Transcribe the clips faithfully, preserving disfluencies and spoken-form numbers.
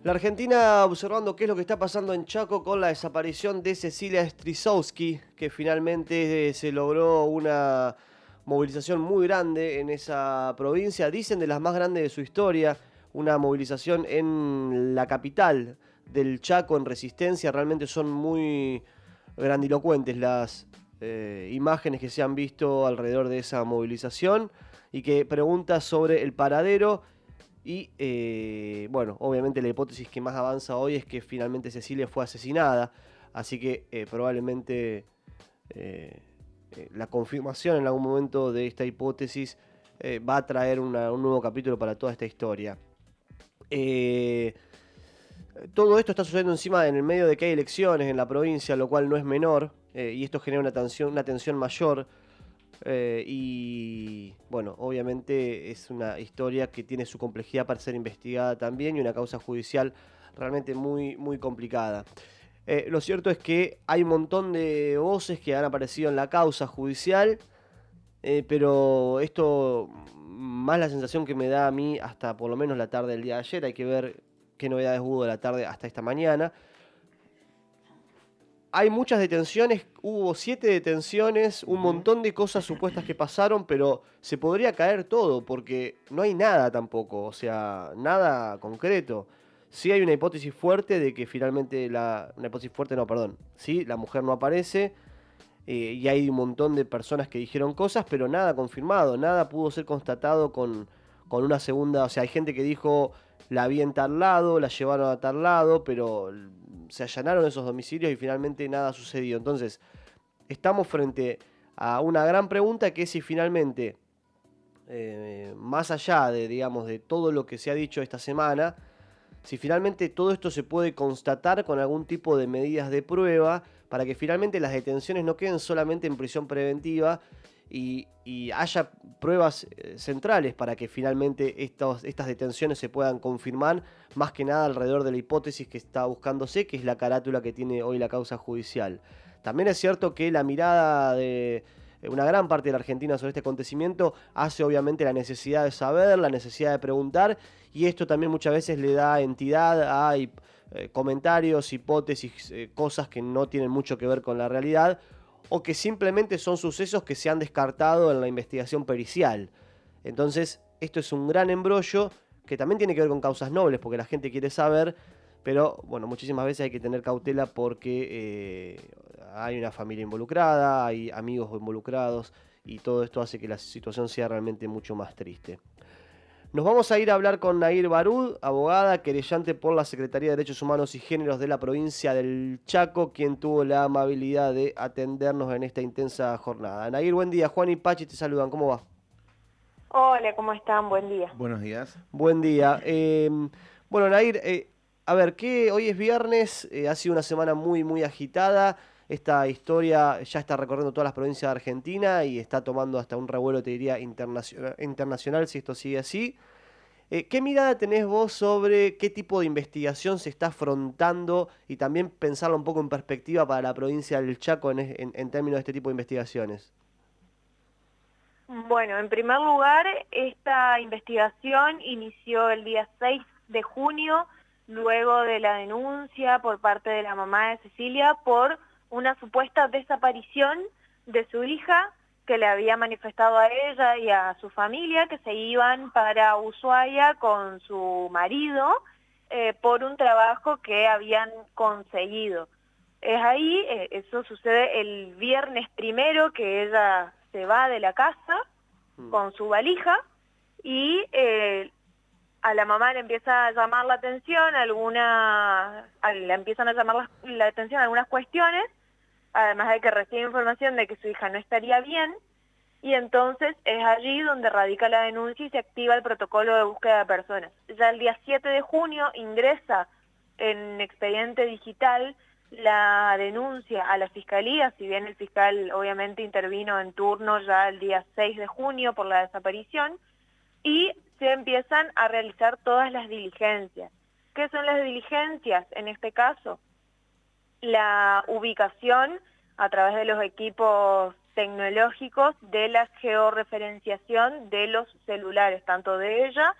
La Argentina observando qué es lo que está pasando en Chaco con la desaparición de Cecilia Strisowski, que finalmente eh, se logró una movilización muy grande en esa provincia, dicen de las más grandes de su historia, una movilización en la capital del Chaco en Resistencia. Realmente son muy grandilocuentes las eh, imágenes que se han visto alrededor de esa movilización y que pregunta sobre el paradero. Y eh, bueno, obviamente la hipótesis que más avanza hoy es que finalmente Cecilia fue asesinada, así que eh, probablemente eh, eh, la confirmación en algún momento de esta hipótesis eh, va a traer una, un nuevo capítulo para toda esta historia. Eh, todo esto está sucediendo encima en el medio de que hay elecciones en la provincia, lo cual no es menor, eh, y esto genera una tensión, una tensión mayor. Eh, y bueno, obviamente es una historia que tiene su complejidad para ser investigada también y una causa judicial realmente muy, muy complicada. Eh, lo cierto es que hay un montón de voces que han aparecido en la causa judicial, eh, pero esto, más la sensación que me da a mí hasta por lo menos la tarde del día de ayer, hay que ver qué novedades hubo de la tarde hasta esta mañana. Hay muchas detenciones, hubo siete detenciones, un montón de cosas supuestas que pasaron, pero se podría caer todo porque no hay nada tampoco, o sea, nada concreto. Sí hay una hipótesis fuerte de que finalmente la... Una hipótesis fuerte, no, perdón. Sí, la mujer no aparece eh, y hay un montón de personas que dijeron cosas, pero nada confirmado, nada pudo ser constatado con, con una segunda... O sea, hay gente que dijo la vi en tal lado, la llevaron a tal lado, pero se allanaron esos domicilios y finalmente nada sucedió. Entonces, estamos frente a una gran pregunta que es si finalmente, eh, más allá de, digamos, de todo lo que se ha dicho esta semana, si finalmente todo esto se puede constatar con algún tipo de medidas de prueba para que finalmente las detenciones no queden solamente en prisión preventiva y, y haya pruebas eh, centrales para que finalmente estos, estas detenciones se puedan confirmar, más que nada alrededor de la hipótesis que está buscándose, que es la carátula que tiene hoy la causa judicial. También es cierto que la mirada de una gran parte de la Argentina sobre este acontecimiento hace obviamente la necesidad de saber, la necesidad de preguntar, y esto también muchas veces le da entidad a eh, comentarios, hipótesis, eh, cosas que no tienen mucho que ver con la realidad, o que simplemente son sucesos que se han descartado en la investigación pericial. Entonces, esto es un gran embrollo que también tiene que ver con causas nobles, porque la gente quiere saber, pero bueno, muchísimas veces hay que tener cautela porque eh, hay una familia involucrada, hay amigos involucrados, y todo esto hace que la situación sea realmente mucho más triste. Nos vamos a ir a hablar con Nahir Barud, abogada, querellante por la Secretaría de Derechos Humanos y Géneros de la provincia del Chaco, quien tuvo la amabilidad de atendernos en esta intensa jornada. Nahir, buen día. Juan y Pachi te saludan. ¿Cómo va? Hola, ¿cómo están? Buen día. Buenos días. Buen día. Eh, bueno, Nahir, eh, a ver, que hoy es viernes, eh, ha sido una semana muy, muy agitada. Esta historia ya está recorriendo todas las provincias de Argentina y está tomando hasta un revuelo, te diría, internacional, internacional si esto sigue así. Eh, ¿Qué mirada tenés vos sobre qué tipo de investigación se está afrontando y también pensarlo un poco en perspectiva para la provincia del Chaco en, en, en términos de este tipo de investigaciones? Bueno, en primer lugar, esta investigación inició el día seis de junio, luego de la denuncia por parte de la mamá de Cecilia por una supuesta desaparición de su hija, que le había manifestado a ella y a su familia que se iban para Ushuaia con su marido eh, por un trabajo que habían conseguido. Es ahí, eh, eso sucede el viernes primero, que ella se va de la casa mm. con su valija y eh, a la mamá le empieza a llamar la atención alguna, a, le empiezan a llamar la, la atención algunas cuestiones, además de que recibe información de que su hija no estaría bien, y entonces es allí donde radica la denuncia y se activa el protocolo de búsqueda de personas. Ya el día siete de junio ingresa en expediente digital la denuncia a la Fiscalía, si bien el fiscal obviamente intervino en turno ya el día seis de junio por la desaparición, y se empiezan a realizar todas las diligencias. ¿Qué son las diligencias en este caso? La ubicación a través de los equipos tecnológicos de la georreferenciación de los celulares, tanto de ella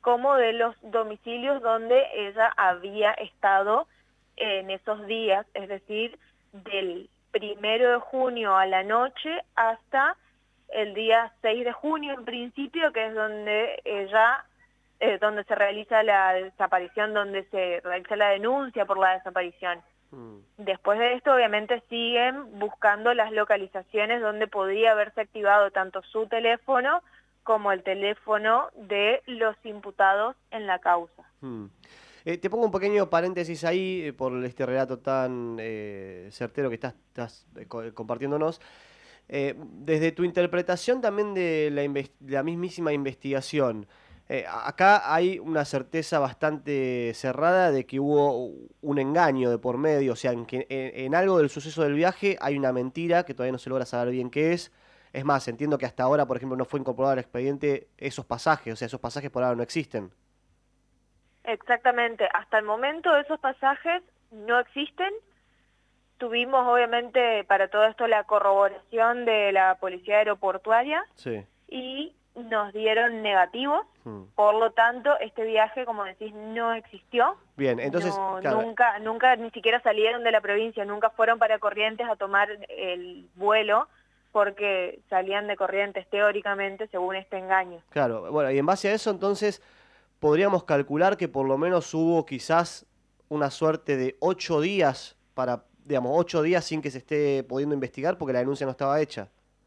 como de los domicilios donde ella había estado en esos días, es decir, del primero de junio a la noche hasta el día seis de junio en principio, que es donde ella, eh, donde se realiza la desaparición, donde se realiza la denuncia por la desaparición. Mm. Después de esto, obviamente, siguen buscando las localizaciones donde podría haberse activado tanto su teléfono como el teléfono de los imputados en la causa. Mm. Eh, te pongo un pequeño paréntesis ahí eh, por este relato tan eh, certero que estás, estás eh, compartiéndonos. Eh, desde tu interpretación también de la, de la mismísima investigación, eh, acá hay una certeza bastante cerrada de que hubo un engaño de por medio, o sea, en, que, en, en algo del suceso del viaje hay una mentira que todavía no se logra saber bien qué es. Es más, entiendo que hasta ahora, por ejemplo, no fue incorporado al expediente esos pasajes, o sea, esos pasajes por ahora no existen. Exactamente, hasta el momento esos pasajes no existen. Tuvimos obviamente para todo esto la corroboración de la policía aeroportuaria, sí, y nos dieron negativos, hmm. por lo tanto este viaje, como decís, no existió. Bien, entonces... No, claro. Nunca, nunca ni siquiera salieron de la provincia, nunca fueron para Corrientes a tomar el vuelo, porque salían de Corrientes teóricamente según este engaño. Claro, bueno, y en base a eso entonces podríamos calcular que por lo menos hubo quizás una suerte de ocho días para, digamos, ocho días sin que se esté pudiendo investigar porque la denuncia no estaba hecha.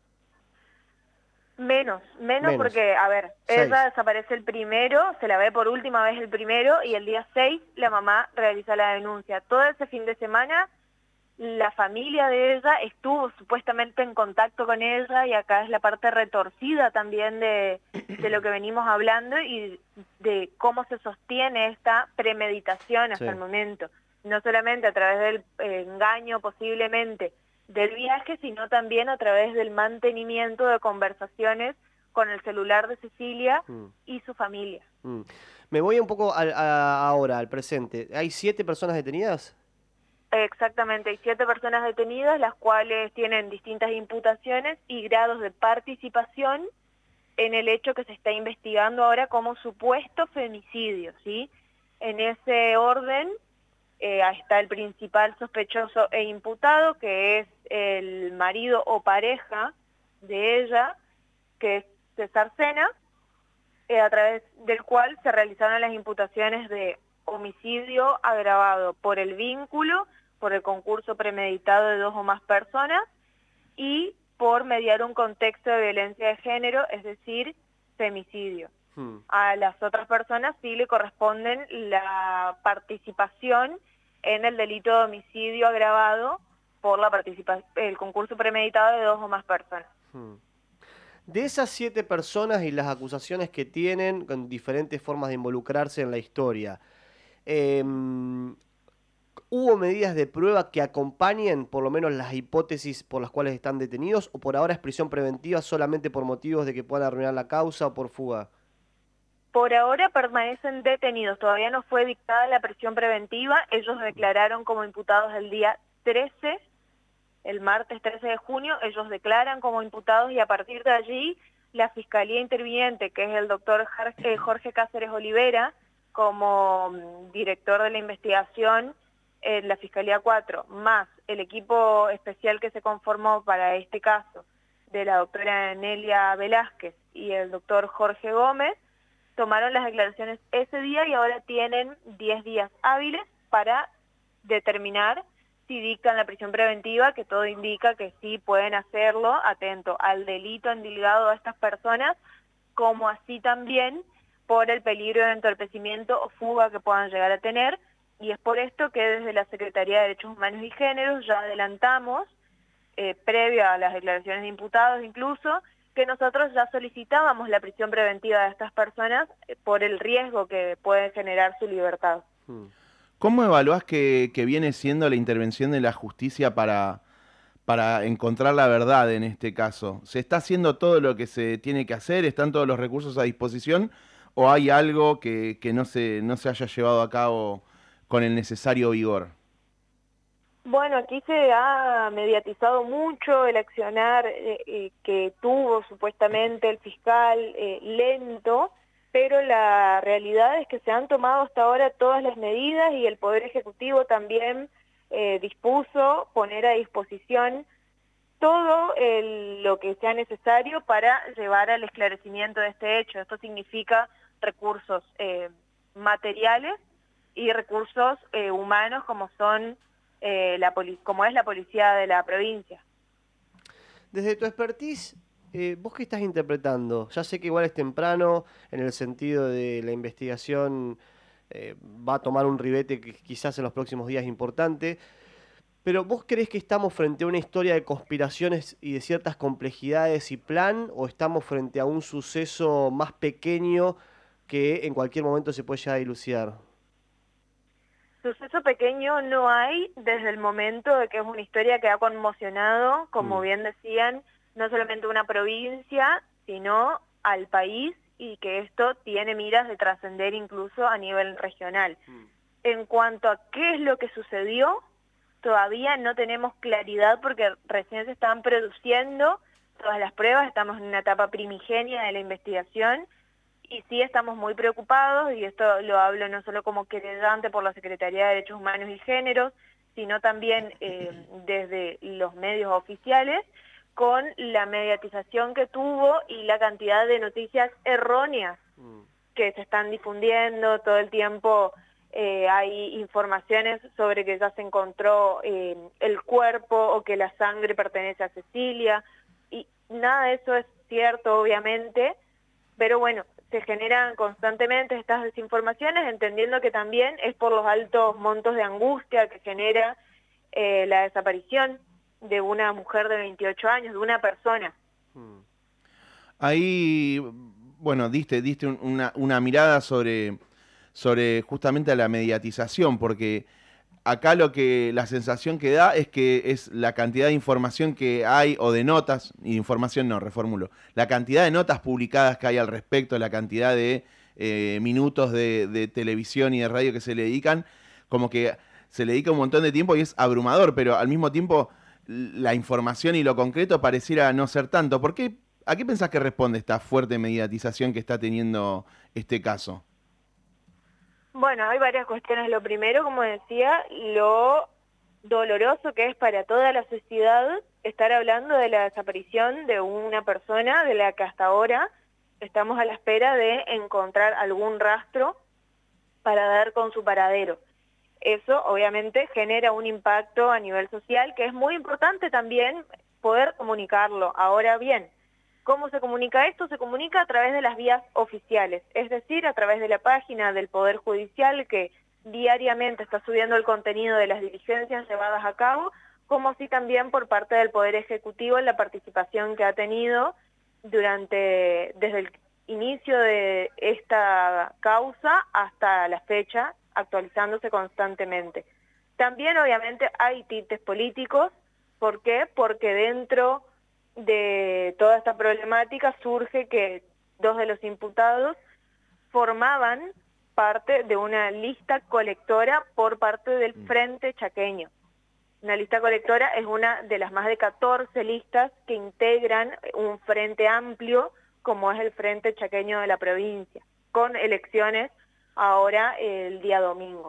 Menos, menos, menos. Porque, a ver, seis. Ella desaparece el primero, se la ve por última vez el primero y el día seis la mamá realiza la denuncia. Todo ese fin de semana la familia de ella estuvo supuestamente en contacto con ella y acá es la parte retorcida también de, de lo que venimos hablando y de cómo se sostiene esta premeditación hasta sí. el momento. No solamente a través del eh, engaño posiblemente del viaje, sino también a través del mantenimiento de conversaciones con el celular de Cecilia mm. y su familia. Mm. Me voy un poco al, a, ahora, al presente. ¿Hay siete personas detenidas? Exactamente, hay siete personas detenidas, las cuales tienen distintas imputaciones y grados de participación en el hecho que se está investigando ahora como supuesto femicidio, ¿sí? En ese orden eh, está el principal sospechoso e imputado, que es el marido o pareja de ella, que es César Sena, eh, a través del cual se realizaron las imputaciones de homicidio agravado por el vínculo, por el concurso premeditado de dos o más personas y por mediar un contexto de violencia de género, es decir, femicidio. Hmm. A las otras personas sí le corresponden la participación en el delito de homicidio agravado por la participa- el concurso premeditado de dos o más personas. Hmm. De esas siete personas y las acusaciones que tienen con diferentes formas de involucrarse en la historia, eh, ¿hubo medidas de prueba que acompañen por lo menos las hipótesis por las cuales están detenidos o por ahora es prisión preventiva solamente por motivos de que puedan arruinar la causa o por fuga? Por ahora permanecen detenidos, todavía no fue dictada la prisión preventiva, ellos declararon como imputados el día trece, el martes trece de junio, ellos declaran como imputados y a partir de allí la Fiscalía Interviniente, que es el doctor Jorge Cáceres Olivera, como director de la investigación en la Fiscalía cuatro, más el equipo especial que se conformó para este caso de la doctora Nelia Velázquez y el doctor Jorge Gómez, tomaron las declaraciones ese día y ahora tienen diez días hábiles para determinar si dictan la prisión preventiva, que todo indica que sí pueden hacerlo, atento al delito endilgado a estas personas, como así también por el peligro de entorpecimiento o fuga que puedan llegar a tener, y es por esto que desde la Secretaría de Derechos Humanos y Género ya adelantamos, eh, previo a las declaraciones de imputados incluso, que nosotros ya solicitábamos la prisión preventiva de estas personas eh, por el riesgo que puede generar su libertad. ¿Cómo evaluás que, que viene siendo la intervención de la justicia para, para encontrar la verdad en este caso? ¿Se está haciendo todo lo que se tiene que hacer? ¿Están todos los recursos a disposición? ¿O hay algo que, que no se, no se haya llevado a cabo con el necesario vigor? Bueno, aquí se ha mediatizado mucho el accionar eh, eh, que tuvo supuestamente el fiscal eh, lento, pero la realidad es que se han tomado hasta ahora todas las medidas y el Poder Ejecutivo también eh, dispuso poner a disposición todo el, lo que sea necesario para llevar al esclarecimiento de este hecho. Esto significa recursos eh, materiales y recursos eh, humanos como son eh, la poli- como es la policía de la provincia. Desde tu expertise, eh, ¿vos qué estás interpretando? Ya sé que igual es temprano, en el sentido de la investigación eh, va a tomar un ribete que quizás en los próximos días importante, pero ¿vos creés que estamos frente a una historia de conspiraciones y de ciertas complejidades y plan, o estamos frente a un suceso más pequeño que en cualquier momento se puede llegar a dilucidar? Suceso pequeño no hay desde el momento de que es una historia que ha conmocionado, como Mm. bien decían, no solamente una provincia, sino al país, y que esto tiene miras de trascender incluso a nivel regional. Mm. En cuanto a qué es lo que sucedió, todavía no tenemos claridad porque recién se están produciendo todas las pruebas, estamos en una etapa primigenia de la investigación y sí estamos muy preocupados, y esto lo hablo no solo como querellante por la Secretaría de Derechos Humanos y Géneros, sino también eh, desde los medios oficiales, con la mediatización que tuvo y la cantidad de noticias erróneas Mm. que se están difundiendo todo el tiempo. Eh, hay informaciones sobre que ya se encontró eh, el cuerpo o que la sangre pertenece a Cecilia, y nada de eso es cierto, obviamente, pero bueno, se generan constantemente estas desinformaciones, entendiendo que también es por los altos montos de angustia que genera eh, la desaparición de una mujer de veintiocho años, de una persona. Mm. Ahí, bueno, diste, diste un- una, una mirada sobre, sobre justamente a la mediatización, porque acá lo que la sensación que da es que es la cantidad de información que hay, o de notas, información no, reformulo, la cantidad de notas publicadas que hay al respecto, la cantidad de eh, minutos de, de televisión y de radio que se le dedican, como que se le dedica un montón de tiempo y es abrumador, pero al mismo tiempo la información y lo concreto pareciera no ser tanto. ¿Por qué, a qué pensás que responde esta fuerte mediatización que está teniendo este caso? Bueno, hay varias cuestiones. Lo primero, como decía, lo doloroso que es para toda la sociedad estar hablando de la desaparición de una persona de la que hasta ahora estamos a la espera de encontrar algún rastro para dar con su paradero. Eso obviamente genera un impacto a nivel social que es muy importante también poder comunicarlo. Ahora bien, ¿cómo se comunica esto? Se comunica a través de las vías oficiales, es decir, a través de la página del Poder Judicial, que diariamente está subiendo el contenido de las diligencias llevadas a cabo, como así también por parte del Poder Ejecutivo en la participación que ha tenido durante, desde el inicio de esta causa hasta la fecha, actualizándose constantemente. También obviamente hay tintes políticos. ¿Por qué? Porque dentro de toda esta problemática surge que dos de los imputados formaban parte de una lista colectora por parte del Frente Chaqueño. Una lista colectora es una de las más de catorce listas que integran un frente amplio como es el Frente Chaqueño de la provincia, con elecciones ahora el día domingo.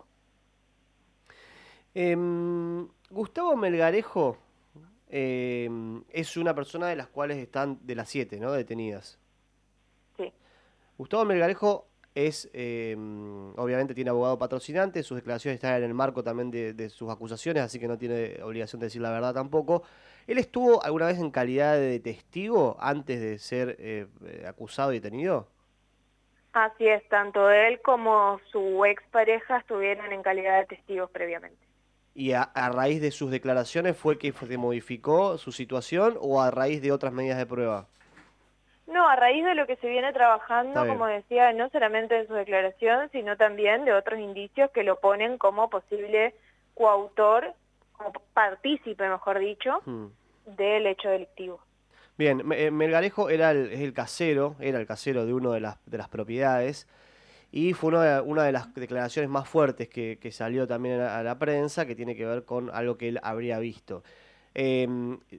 Eh, Gustavo Melgarejo eh, es una persona de las cuales están de las siete, ¿no? Detenidas. Sí. Gustavo Melgarejo es, eh, obviamente tiene abogado patrocinante, sus declaraciones están en el marco también de, de sus acusaciones, así que no tiene obligación de decir la verdad tampoco. ¿Él estuvo alguna vez en calidad de testigo antes de ser eh, acusado y detenido? Así es, tanto él como su expareja estuvieron en calidad de testigos previamente. ¿Y a, a raíz de sus declaraciones fue que se modificó su situación o a raíz de otras medidas de prueba? No, a raíz de lo que se viene Está trabajando, bien. como decía, no solamente de su declaración, sino también de otros indicios que lo ponen como posible coautor, como partícipe, mejor dicho, Hmm. del hecho delictivo. Bien, Me- eh, Melgarejo era el, es el casero, era el casero de una de las, de las propiedades, y fue una de, una de las declaraciones más fuertes que, que salió también a la, a la prensa, que tiene que ver con algo que él habría visto. Eh,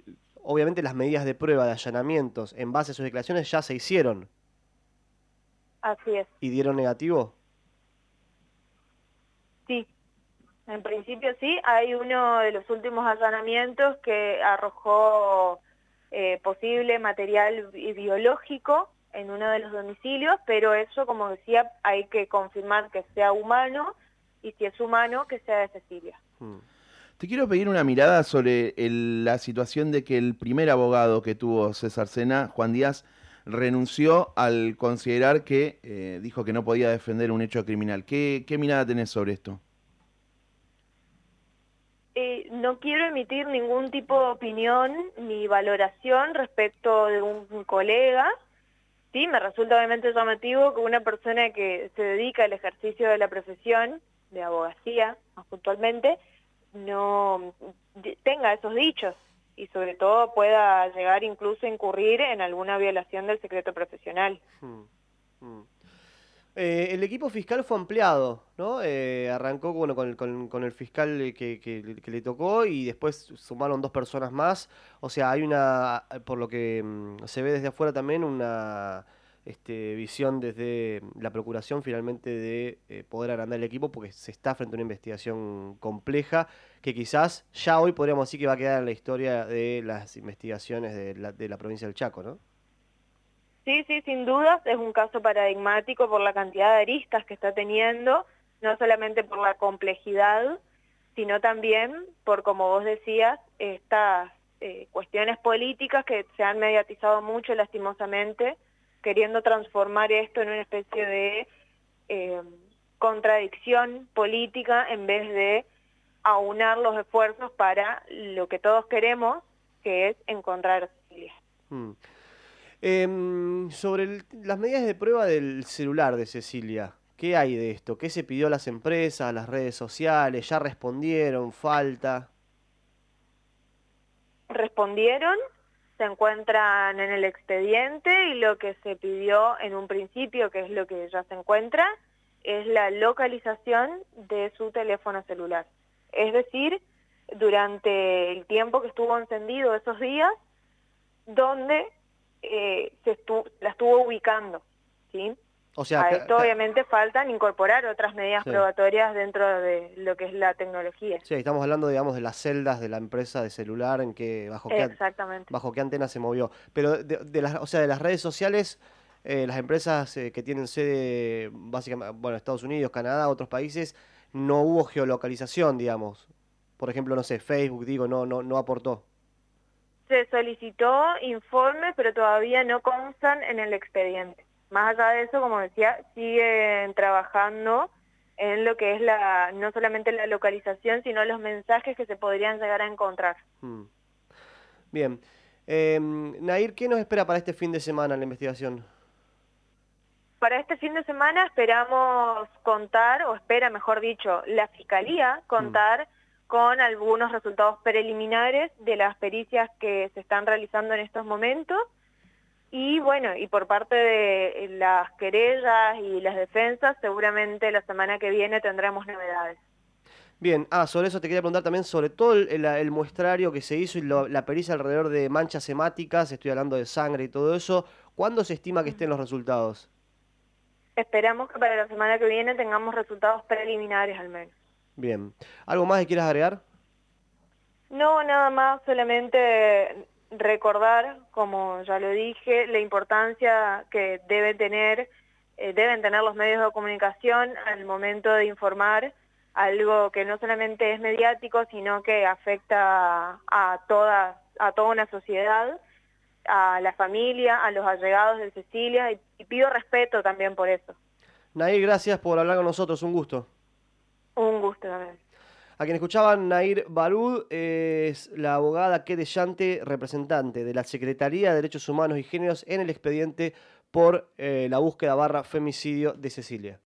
Obviamente las medidas de prueba de allanamientos en base a sus declaraciones ya se hicieron. Así es. ¿Y dieron negativo? Sí, en principio sí. Hay uno de los últimos allanamientos que arrojó eh, posible material bi- biológico en uno de los domicilios, pero eso, como decía, hay que confirmar que sea humano, y si es humano, que sea de Cecilia. Hmm. Te quiero pedir una mirada sobre el- la situación de que el primer abogado que tuvo César Sena, Juan Díaz, renunció al considerar que eh, dijo que no podía defender un hecho criminal. ¿Qué, qué mirada tenés sobre esto? Eh, no quiero emitir ningún tipo de opinión ni valoración respecto de un colega. Sí, me resulta obviamente llamativo que una persona que se dedica al ejercicio de la profesión de abogacía, más puntualmente, no de- tenga esos dichos y sobre todo pueda llegar incluso a incurrir en alguna violación del secreto profesional. Hmm. Hmm. Eh, el equipo fiscal fue ampliado, ¿no? Eh, arrancó bueno, con, el- con- con el fiscal que, que- que le tocó y después sumaron dos personas más. O sea, hay una, por lo que mm, se ve desde afuera también, una este, visión desde la Procuración finalmente de eh, poder agrandar el equipo porque se está frente a una investigación compleja que quizás ya hoy podríamos decir que va a quedar en la historia de las investigaciones de la, de la provincia del Chaco, ¿no? Sí, sí, sin dudas es un caso paradigmático por la cantidad de aristas que está teniendo, no solamente por la complejidad, sino también por, como vos decías, estas eh, cuestiones políticas que se han mediatizado mucho lastimosamente, queriendo transformar esto en una especie de eh, contradicción política en vez de aunar los esfuerzos para lo que todos queremos, que es encontrar a Cecilia. Hmm. Em, sobre el- las medidas de prueba del celular de Cecilia, ¿qué hay de esto? ¿Qué se pidió a las empresas, a las redes sociales? ¿Ya respondieron? ¿Falta? Respondieron, se encuentran en el expediente y lo que se pidió en un principio, que es lo que ya se encuentra, es la localización de su teléfono celular. Es decir, durante el tiempo que estuvo encendido esos días, donde eh, se estu- la estuvo ubicando, ¿sí? O sea, A ca- esto ca- obviamente faltan incorporar otras medidas sí. probatorias dentro de lo que es la tecnología. Sí, estamos hablando, digamos, de las celdas de la empresa de celular, en que, bajo qué, an- Exactamente. bajo qué antena se movió. Pero de, de las, o sea, de las redes sociales, eh, las empresas eh, que tienen sede, básicamente, bueno, Estados Unidos, Canadá, otros países, no hubo geolocalización, digamos. Por ejemplo, no sé, Facebook, digo, no, no, no aportó. Se solicitó informes, pero todavía no constan en el expediente. Más allá de eso, como decía, siguen trabajando en lo que es la no solamente la localización, sino los mensajes que se podrían llegar a encontrar. Hmm. Bien. Em, Nair, ¿qué nos espera para este fin de semana en la investigación? Para este fin de semana esperamos contar, o espera, mejor dicho, la Fiscalía Hmm. contar con algunos resultados preliminares de las pericias que se están realizando en estos momentos. Y bueno, y por parte de las querellas y las defensas, seguramente la semana que viene tendremos novedades. Bien, ah, sobre eso te quería preguntar también sobre todo el, el- el muestrario que se hizo y lo- la pericia alrededor de manchas hemáticas, estoy hablando de sangre y todo eso. ¿Cuándo se estima que estén los resultados? Esperamos que para la semana que viene tengamos resultados preliminares al menos. Bien. ¿Algo más que quieras agregar? No, nada más, solamente recordar, como ya lo dije, la importancia que debe tener, eh, deben tener los medios de comunicación al momento de informar algo que no solamente es mediático, sino que afecta a toda, a toda una sociedad, a la familia, a los allegados de Cecilia, y, y pido respeto también por eso. Nair, gracias por hablar con nosotros, un gusto. Un gusto también. A quien escuchaban, Nair Barud es la abogada querellante representante de la Secretaría de Derechos Humanos y Géneros en el expediente por eh, la búsqueda barra femicidio de Cecilia.